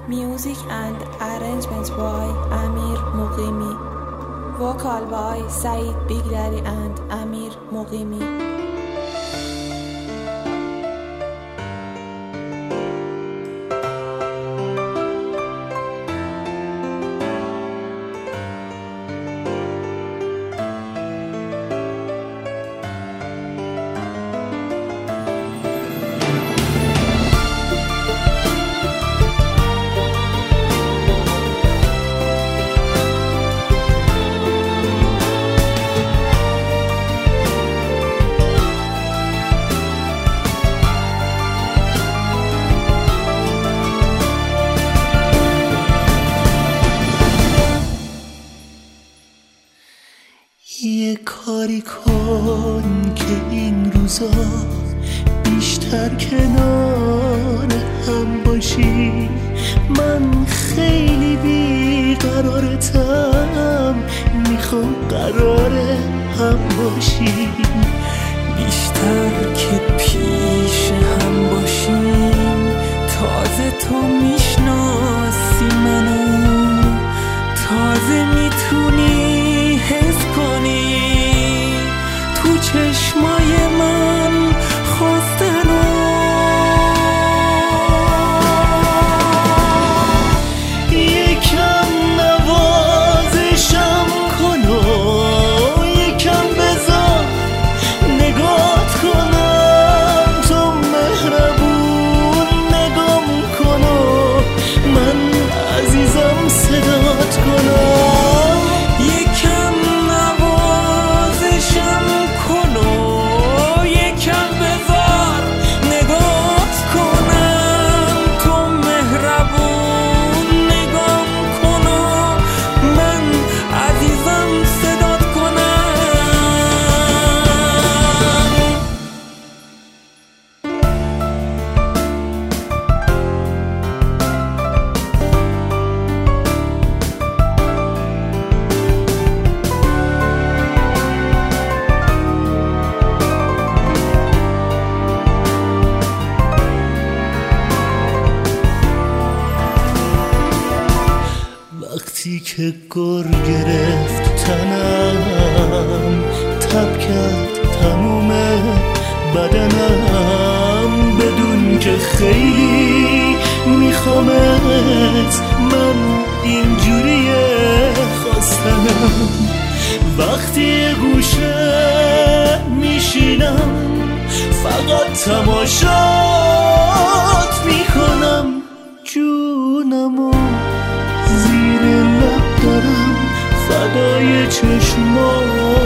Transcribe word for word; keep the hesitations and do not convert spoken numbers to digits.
Music and arrangements by Amir Muqimi. Vocal by Saeed Bigdadi and Amir Muqimi. یه کاری کن که این روزا بیشتر کنار هم باشی. من خیلی بیقرارتم، میخوام قرار هم باشی. بیشتر که پیش هم باشیم، تازه تو میشناسی منو، تازه میتونی حس کنی تو چشمای من خواستنو. یکم نوازشم کن و یکم بذار نگات کنم، تو مهربون نگام کن و من عزیزم صدات کنم. یکم نوازشم کن و یکم بذار نگات کنم، تو مهربون نگام کن و من عزیزم صدات کنم. وقتی که گر گرفت تنم، تب کرد تموم بدنم، بدون که خیلی میخوامت، من اینجوریه خواستنم. وقتی گوشه میشینم فقط تماشات میکنم، جونمو زیر لب دارم فدای چشمات